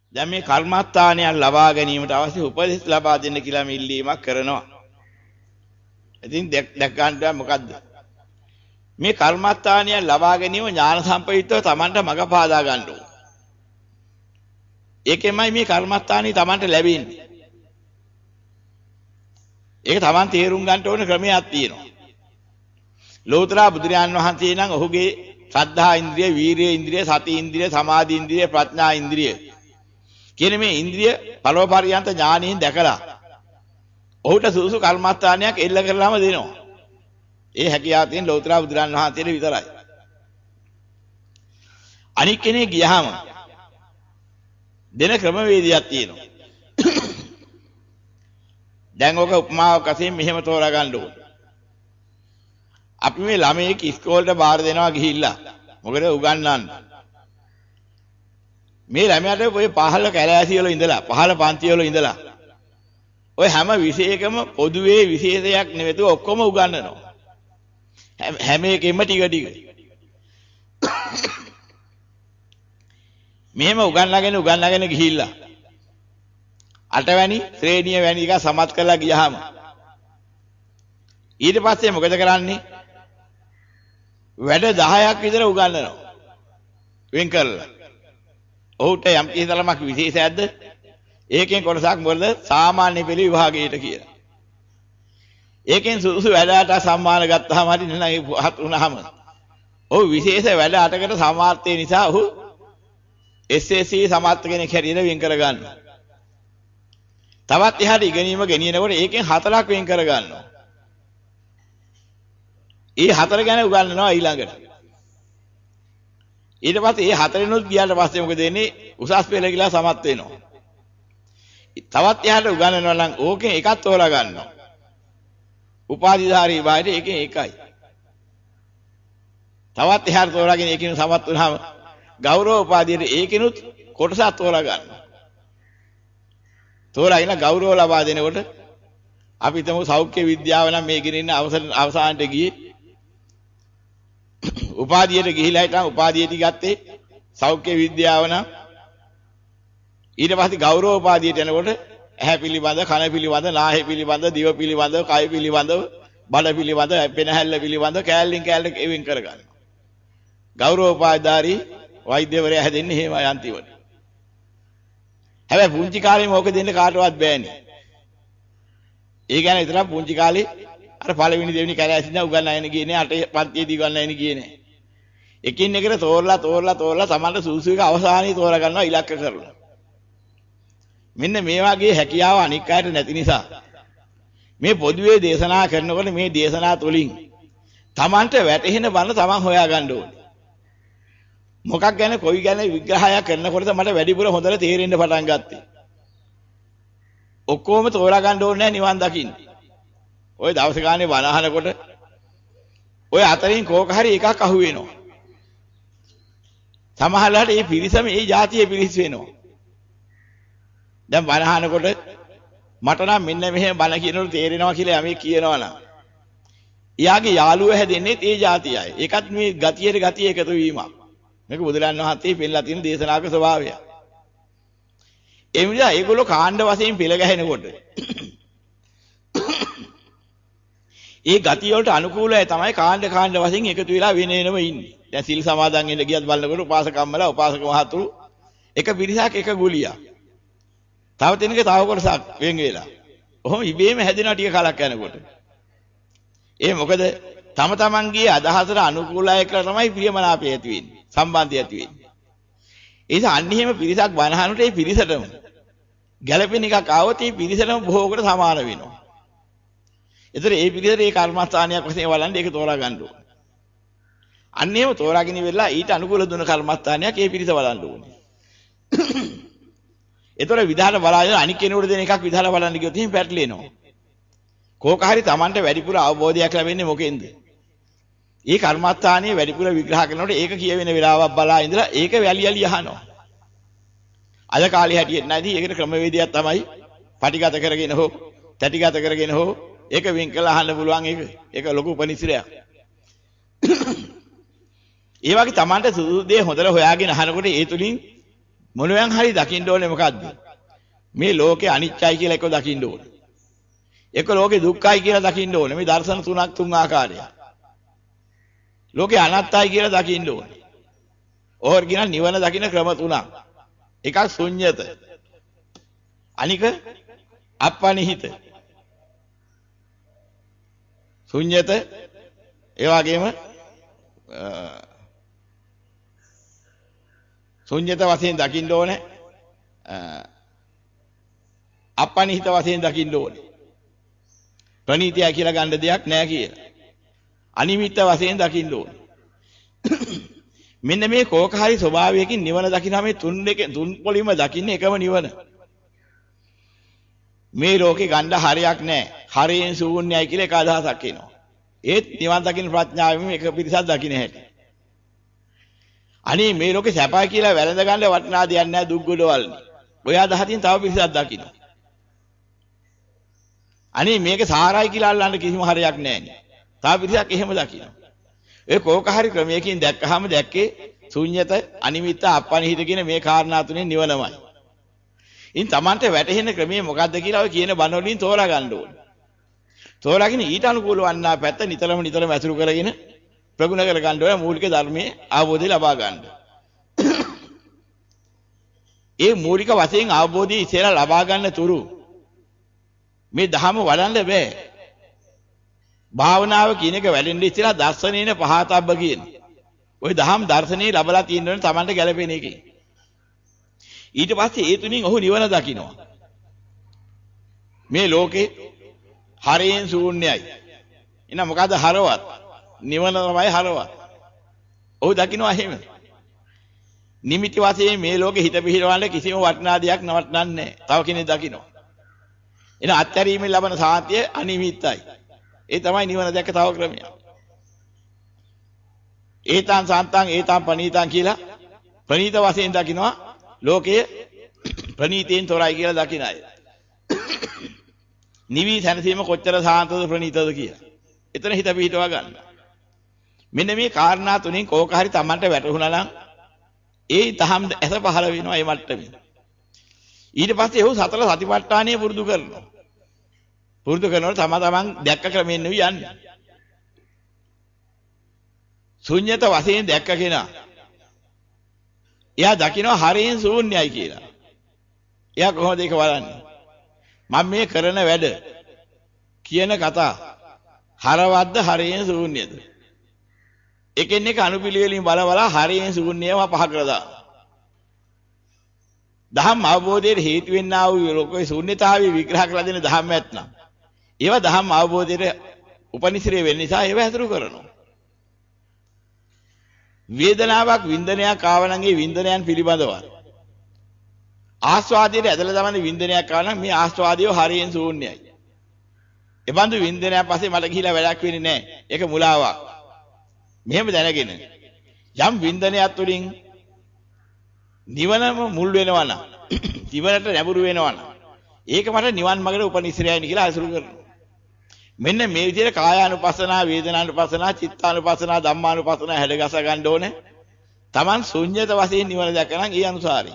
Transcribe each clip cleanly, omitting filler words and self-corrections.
දැන් මේ කර්මස්ථානයක් ලබා ගැනීමට අවශ්‍ය උපදෙස් ලබා දෙන්න කියලා මේ ඉල්ලීමක් කරනවා. ඉතින් දැක් ගන්න මොකද්ද? මේ කර්මස්ථානය ලබා ගැනීම ඥාන සම්ප්‍රයුක්තව Tamanට මඟ පාදා ගන්න ඕන. ඒකෙන්මයි මේ කර්මස්ථානිය Tamanට ලැබෙන්නේ. ඒක Taman තේරුම් ගන්න ඕන ක්‍රමයක් තියෙනවා. ලෝතර බුදුරජාන් වහන්සේ නම් ඔහුගේ ශ්‍රද්ධා ඉන්ද්‍රිය, වීරිය ඉන්ද්‍රිය, සති ඉන්ද්‍රිය, සමාධි ඉන්ද්‍රිය, ප්‍රඥා ඉන්ද්‍රිය කියන මේ ඉන්ද්‍රිය පළවපරියන්ත ඥානයෙන් දැකලා ඔහුට සුසු කර්මස්ථානයක් එල්ල කරලාම දෙනවා. ඒ හැකියාව තියෙන ලෝතර බුදුරජාන් වහන්සේට විතරයි. අනික් කෙනෙක් ගියහම දෙන ක්‍රමවේදයක් තියෙනවා. දැන් ඔක උපමාවක් වශයෙන් මෙහෙම තෝරා ගන්න ඕනේ. අපි මේ ළමයෙක් ඉස්කෝලේට බාර දෙනවා ගිහිල්ලා. මොකද උගන්වන්න. මේ ළමයාට ඔය 15 කැලෑසි වල ඉඳලා 15 පන්ති වල ඉඳලා ඔය හැම විෂයකම පොදුවේ විශේෂයක් නෙවෙයි ඔක්කොම උගන්වනවා. හැම එකෙම ටික ටික. මෙහෙම උගන්ලාගෙන ගිහිල්ලා 8 වැනි ශ්‍රේණිය වැනි එක සමත් කරලා ගියාම ඊට පස්සේ මොකද කරන්නේ? වැඩ 10ක් විතර උගන්වනවා. වෙන් කරලා. ඔහුට යම් කිසි තරමක් විශේෂයක්ද? ඒකෙන් කොටසක් මොකද? සාමාන්‍ය පෙළ විභාගයට කියලා. ඒකෙන් සුසු වැඩට සම්මාන ගත්තාම හරි නේද හත් වුණාම. ඔහු විශේෂ වැඩ 8කට සමාර්ථය නිසා ඔහු SSC සමාර්ථ කෙනෙක් හැටියට වෙන් කර ගන්නවා. තවත් එහාට ඉගෙනීම ගෙනියනකොට ඒකෙන් 4ක් වෙන් කර ගන්නවා. ඒ 4 ගැන උගන්වනවා ඊළඟට. ඊට පස්සේ ඒ 4ෙනුත් ගියාට පස්සේ මොකද වෙන්නේ? උසස් පෙළ කියලා සමත් වෙනවා. තවත් එහාට උගන්වනවා නම් ඕකෙන් එකක් තෝරා ගන්නවා. උපාධිධාරී භාවයට ඒකෙන් එකයි. තවත් එහාට තෝරාගෙන ඒකෙන් සමත් වුණාම ගෞරව උපාධියට ඒකෙනුත් කොටසක් තෝරා ගන්නවා. තෝරාගෙන ගෞරව ලබා දෙනකොට අපි හිතමු සෞඛ්‍ය විද්‍යාව නම් මේ ගෙන ඉන්න අවසානට ගියේ උපාධියට ගිහිලා හිටන් උපාධියට ගත්තේ සෞඛ්‍ය විද්‍යාව නම් ඊට පස්සේ ගෞරව උපාධියට යනකොට ඇහැ පිළිබඳ, කන පිළිබඳ, නාහය පිළිබඳ, දිව පිළිබඳ, කය පිළිබඳ, බඩ පිළිබඳ, පෙනහැල්ල පිළිබඳ කෑල්ලෙන් කෑල්ලට එවින් කරගන්න. ගෞරව උපාධිධාරී වෛද්‍යවරයා හැදෙන්නේ එහෙමයි අන්තිමට. හැබැයි පුංචි කාලේ මොකද දෙන්න කාටවත් බෑනේ. ඒ කියන්නේ විතර පුංචි කාලේ අර පළවෙනි දෙවෙනි කැලෑසින් උගන්වන්න ගියේ නේ 8 පන්තියේදී උගන්වන්න ගියේ නේ. එකින් එකට තෝරලා තමන්ට සුසු එක අවසානයේ තෝරා ගන්නවා ඉලක්ක කරලා. මෙන්න මේ වගේ හැකියාව අනික් අයට නැති නිසා මේ පොදුවේ දේශනා කරනකොට මේ දේශනා තුලින් තමන්ට වැටහෙන බණ තමන් හොයා ගන්න ඕනේ. මොකක් ගැන කොයි ගැන විග්‍රහයක් කරනකොට මට වැඩිපුර හොඳට තේරෙන්න පටන් ගත්තේ. ඔක්කොම තෝරා ගන්න ඕනේ නැහැ නිවන් දකින්න. ඔය දවස් ගානේ බණ අහනකොට ඔය අතරින් කෝක හරි එකක් අහු වෙනවා. සමහරවිට මේ පිරිසම මේ જાතියේ පිරිස වෙනවා. දැන් බණ අහනකොට මට නම් මෙන්න මෙහෙම බණ කියනකොට තේරෙනවා කියලා යමෙක් කියනවා නම් එයාගේ යාළුවා හැදෙන්නේ ඒ જાතියයි. ඒකත් මේ ගතියට ගතිය එකතු වීමක්. මේක බුදුරන් වහන්සේ පෙන්නලා තියෙන දේශනාක ස්වභාවය. ඒ නිසා ඒගොල්ලෝ කාණ්ඩ වශයෙන් පෙළ ගැහෙනකොට ඒ ගතිය වලට අනුකූලයි තමයි කාණ්ඩ වශයෙන් එකතු වෙලා වෙනම ඉන්නේ. දැන් සිල් සමාදන් වෙන්න ගියත් බලනකොට උපාසකම්මලා උපාසක මහතුරු එක පිරිසක් එක ගුලියක්. තව තැනක තව කොටසක් වෙන් වෙලා. ඔහොම ඉබේම හැදෙනවා ටික කලක් යනකොට. ඒ මොකද තම තමන්ගේ අදහසට අනුකූලයි කියලා තමයි ප්‍රියමනාපය ඇති වෙන්නේ. සම්බන්ධය ඇති වෙන්නේ. ඒ නිසා අන්න එහෙම පිරිසක් බනහනට ඒ පිරිසටම ගැළපෙන එකක් ආවොත් ඒ පිරිසටම බොහෝකට සමාන වෙනවා. ඒතර ඒ පිරිසට ඒ කර්මස්ථානයක් වශයෙන් වළඳ ඒක තෝරා ගන්න ඕනේ. අන්න එහෙම තෝරාගෙන ඉවරලා ඊට අනුකූල දුන කර්මස්ථානයක් ඒ පිරිස වළඳ ඕනේ. ඒතර විධාන බලාගෙන අනික් කෙනෙකුට දෙන එකක් විධාන බලන්න ගියොත් එහෙම පැටලෙනවා. කෝක හරි Tamanට වැඩිපුර අවබෝධයක් ලැබෙන්නේ මොකෙන්ද? ඒ කර්මස්ථානයේ වැඩිපුර විග්‍රහ කරනකොට ඒක කියවෙන වෙලාවක් බලා ඉඳලා ඒක වැලියලි අහනවා. අද කාලේ හැටියට නැදී ඒකට ක්‍රමවේදයක් තමයි පටිගත කරගෙන හෝ තැටිගත කරගෙන හෝ ඒක වෙන් කළා අහන්න පුළුවන් ඒක ලොකු උපනිශ්‍රයක්. ඒ වගේ Tamanට සුදු දේ හොඳට හොයාගෙන අහනකොට ඒ තුලින් මොනවාන් හරි දකින්න ඕනේ මොකද්ද? මේ ලෝකේ අනිත්‍යයි කියලා එක දකින්න ඕනේ. එක ලෝකේ දුක්ඛයි කියලා දකින්න ඕනේ. මේ දර්ශන තුනක් තුන් ආකාරයක්. ලෝකේ අනාත්තයි කියලා දකින්න ඕනේ. ඕර කියන නිවන දකින්න ක්‍රම තුනක්. එකක් ශුන්්‍යත. අනික අපනිහිත. ශුන්්‍යත ඒ වගේම ශුන්්‍යත වශයෙන් දකින්න ඕනේ. අපනිහිත වශයෙන් දකින්න ඕනේ. ප්‍රණීතිය කියලා ගන්න දෙයක් නැහැ කියලා. අනිමිත්ත වශයෙන් දකින්න ඕනේ. මෙන්න මේ කෝක හරි ස්වභාවයකින් නිවන දකිනා මේ තුන් පොලිම දකින්නේ එකම නිවන. මේ ලෝකේ ගන්න හරියක් නැහැ. හරියෙන් ශූන්‍යයි කියලා එක අදහසක් එනවා. ඒත් නිවන් දකින්න ප්‍රඥාවෙම එක පිරිසක් දකින්න හැටි. අනේ මේ ලෝකේ සැපයි කියලා වැළඳ ගන්න වටිනා දෙයක් නැහැ දුක් ගොඩවල්නේ. ඔය අදහසින් තව පිරිසක් දකින්න. අනේ මේක සාරයි කියලා අල්ලන්න කිසිම හරියක් නැහැ නේ. තව පිරිසක් එහෙම දකින්න. ඒ කෝක හරි ක්‍රමයකින් දැක්කහම දැක්කේ ශුන්්‍යත අනිමිත්ත අපනිහිත කියන මේ කාරණා තුනේ නිවනමයි. ඉන් Tamante වැටහෙන ක්‍රමයේ මොකද්ද කියලා ඔය කියන බණ වලින් තෝරා ගන්න ඕනේ. තෝරාගෙන ඊට අනුකූල වන්නා පැත්ත නිතරම ඇසුරු කරගෙන ප්‍රගුණ කර ගන්න ඕනේ මූලික ධර්මයේ අවබෝධය ලබා ගන්න. ඒ මූලික වශයෙන් අවබෝධය ඉස්සෙල්ලා ලබා ගන්න තුරු මේ ධහම වඩන්න බෑ. භාවනාව කියන එක වැඩෙන්න ඉස්සෙල්ලා දර්ශනේන පහතබ්බ කියන. ওই දහම් දර්ශනේ ලැබලා තියෙනවනේ Tamante ගැලපෙන එකේ. ඊට පස්සේ ඒ තුنين ඔහු නිවන දකින්නවා. මේ ලෝකේ හරයෙන් ශූන්‍යයි. එහෙනම් මොකද හරවත්? නිවන තමයි හරවත්. ඔහු දකින්නවා එහෙම. නිමිති වශයෙන් මේ ලෝකේ හිත පිහිටවන්න කිසිම වටිනා දෙයක් නවත්නන්නේ නැහැ. තව කෙනෙක් දකින්නවා. එහෙනම් අත්හැරීමෙන් ලබන සාන්තිය අනිමිත්තයි. ඒ තමයි නිවන දැක්ක තව ක්‍රමයක්. ඒතං සාන්තං ඒතං පනීතං කියලා ප්‍රනීත වශයෙන් දකින්නවා. ලෝකයේ ප්‍රනීතයෙන් තොරයි කියලා දකින අය. නිවි සැනසීම කොච්චර සාන්තද ප්‍රනීතද කියලා. එතන හිත පිහිටවා ගන්න. මෙන්න මේ කාරණා තුنين කෝක හරි Tamante වැටුණා නම් ඒ තහම් ඇස පහළ වෙනවා මේ මට්ටමේ. ඊට පස්සේ ඔහු සතර සතිපට්ඨානය පුරුදු කරනවා. පුරුදු කරනකොට තමන් දැක්ක ක්‍රමයෙන් නෙවෙයි යන්නේ. ශුන්්‍යත වශයෙන් දැක්ක කෙනා එයා දකිනවා හරියෙන් ශූන්‍යයි කියලා. එයා කොහොමද ඒක බලන්නේ? මම මේ කරන වැඩ කියන කතා හරවද්ද හරියෙන් ශූන්‍යද? එකින් එක අනුපිළිවෙලින් බල හරියෙන් ශූන්‍යව පහ කරලා දහම් අවබෝධයේ හේතු වෙන්නා වූ ලෝකයේ ශූන්‍යතාවය විග්‍රහ කරලා දෙන දහම් ඇත්නම් ඒවා දහම් අවබෝධයේ උපනිශ්‍රේ වෙන්න නිසා ඒවා ඇතුළු කරනවා. වේදනාවක් වින්දනයක් ආවනගේ වින්දනයන් පිළිබඳව ආස්වාදයේ ඇදලා දමන වින්දනයක් ආවනම් මේ ආස්වාදය හරියෙන් ශූන්‍යයි. ඒ බඳු වින්දනයක් පස්සේ මට ගිහිලා වැඩක් වෙන්නේ නැහැ. ඒක මුලාවක්. මෙහෙම දැනගෙන යම් වින්දනයක් තුළින් නිවනම මුල් වෙනවා නම් නිවනට නැඹුරු වෙනවා නම් ඒක මට නිවන් මාර්ගයේ උපනිශ්‍රයයි කියලා අසුරු කරනවා. මෙන්න මේ විදිහට කායානුපස්සනා, වේදනානුපස්සනා, චිත්තානුපස්සනා, ධම්මානුපස්සනා හැඩගස ගන්න ඕනේ. Taman ශුන්්‍යත වශයෙන් නිවන දැකනනම් ඒ අනුසාරයි.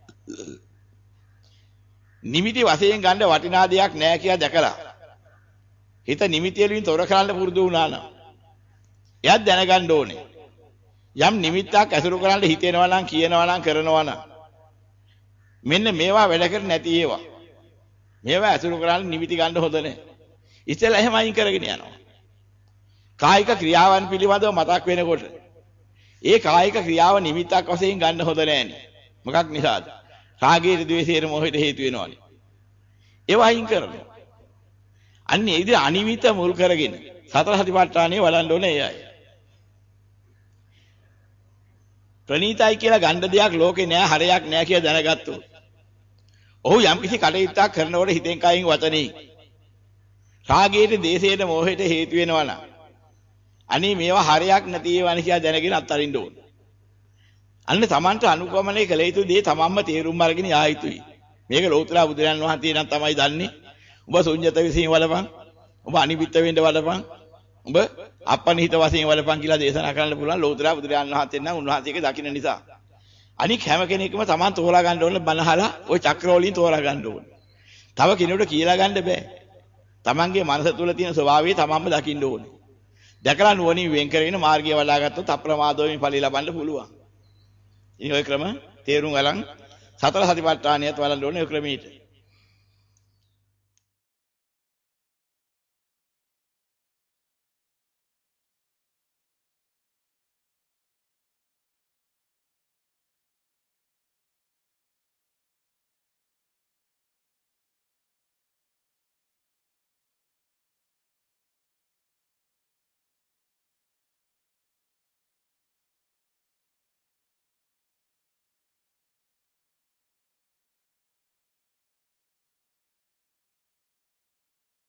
නිමිති වශයෙන් ගන්න වටිනා දෙයක් නැහැ කියලා දැකලා හිත නිමිති වලින් තොර කරන්න පුරුදු වුණා නම් එයාත් දැනගන්න ඕනේ. යම් නිමිත්තක් ඇසුරු කරන්න හිතෙනවා නම් කියනවා නම් කරනවා නම් මෙන්න මේවා වැඩ කර නැති ඒවා. මේවා ඇසුරු කරන්න නිමිති ගන්න හොඳ නැහැ. ඉතින් එහෙම අයින් කරගෙන යනවා. කායික ක්‍රියාවන් පිළිබඳව මතක් වෙනකොට ඒ කායික ක්‍රියාව නිමිත්තක් වශයෙන් ගන්න හොඳ නැහැනේ. මොකක් නිසාද? රාගයේ, ද්වේෂයේ, මොහයට හේතු වෙනවානේ. ඒවා අයින් කරනවා. අන්න ඒ විදිහ අනිමිත මුල් කරගෙන සතර සතිපට්ඨානෙ වඩන්න ඕනේ ඒ අය. ප්‍රණීතයි කියලා ගන්න දෙයක් ලෝකේ නෑ, හරයක් නෑ කියලා දැනගත්තොත් ඔහු යම් කිසි කටයුත්තක් කරනකොට හිතෙන් කයින් වචනේ රාගයට, දේශයට, මොහයට හේතු වෙනවා නම් අනේ මේවා හරයක් නැති ඒවා නේ කියලා දැනගෙන අත්හරින්න ඕන. අන්න තමන්ට අනුගමනය කළ යුතු දේ තමන්ම තේරුම් අරගෙන යා යුතුයි. මේක ලෝතර බුදුරන් වහන්සේ නම් තමයි දන්නේ. ඔබ ශුන්්‍යත විසින් වලපන්, ඔබ අනිමිත්ත වෙන්න වලපන්, ඔබ අපනිහිත වශයෙන් වලපන් කියලා දේශනා කරන්න පුළුවන් ලෝතර බුදුරන් වහන්සේ නම් උන්වහන්සේගේ දකින්න නිසා. අනික හැම කෙනෙක්ම Taman තෝරා ගන්න ඕනේ බනහලා ওই චක්‍ර වලින් තෝරා ගන්න ඕනේ. තව කෙනෙකුට කියලා ගන්න බෑ. Tamanගේ මනස තුල තියෙන ස්වභාවය Tamanම දකින්න ඕනේ. දැකලා නුවණින් වෙන් කරගෙන මාර්ගය වඩා ගත්තොත් අප්‍රමාදයෙන් ඵලෙ ලබන්න පුළුවන්. ඉතින් ওই ක්‍රම තේරුම් අරන් සතර සතිපට්ඨානියත් වඩන්න ඕනේ ඔය ක්‍රමීට.